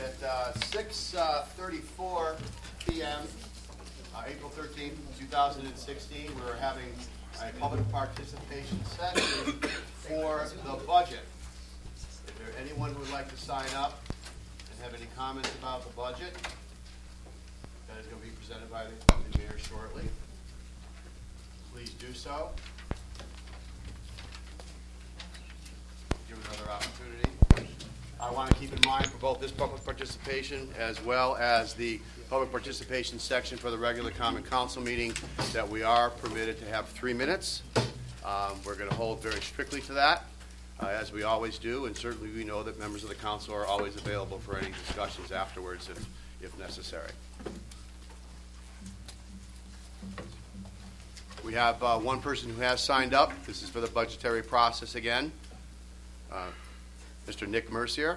At 6:34 p.m., April 13, 2016, we're having a public participation session for the budget. Is there anyone who would like to sign up and have any comments about the budget? That is going to be presented by the mayor shortly. Please do so. Give another opportunity. I want to keep in mind for both this public participation as well as the public participation section for the regular common council meeting that we are permitted to have 3 minutes. We're going to hold very strictly to that, as we always do, and certainly we know that members of the council are always available for any discussions afterwards if necessary. We have one person who has signed up. This is for the budgetary process again. Mr. Nick Mercier.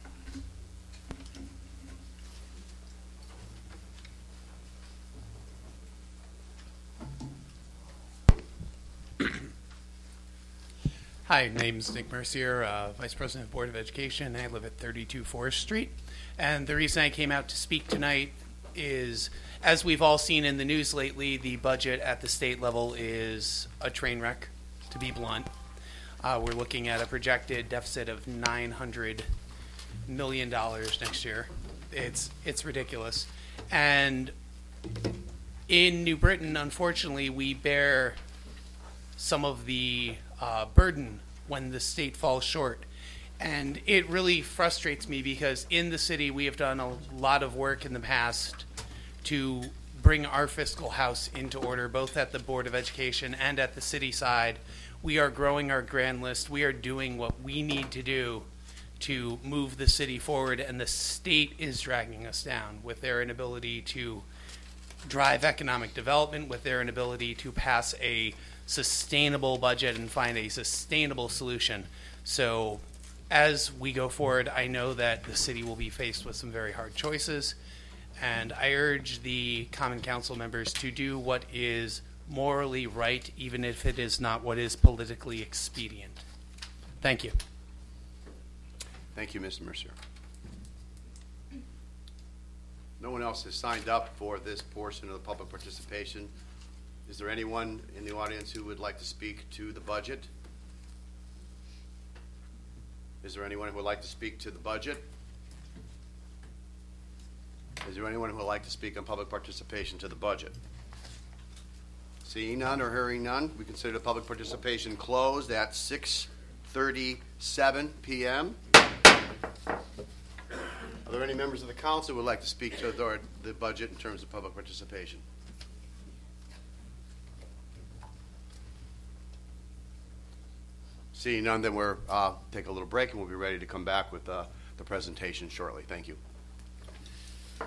Hi, my name is Nick Mercier, Vice President of Board of Education. I live at 32 Forest Street. And the reason I came out to speak tonight is, as we've all seen in the news lately, the budget at the state level is a train wreck, to be blunt. We're looking at a projected deficit of $900 million next year. It's ridiculous. And in New Britain, unfortunately, we bear some of the burden when the state falls short. And it really frustrates me because in the city we have done a lot of work in the past to bring our fiscal house into order, both at the Board of Education and at the city side. We are growing our grand list. We are doing what we need to do to move the city forward, and the state is dragging us down with their inability to drive economic development, with their inability to pass a sustainable budget and find a sustainable solution. So as we go forward, I know that the city will be faced with some very hard choices, and I urge the Common Council members to do what is morally right, even if it is not what is politically expedient. Thank you. Thank you, Mr. Mercier. No one else has signed up for this portion of the public participation. Is there anyone in the audience who would like to speak to the budget? Is there anyone who would like to speak to the budget? Is there anyone who would like to speak on public participation to the budget? Seeing none or hearing none, we consider the public participation closed at 6:37 p.m. Are there any members of the council who would like to speak to the budget in terms of public participation? Seeing none, then we'll take a little break and we'll be ready to come back with the presentation shortly. Thank you.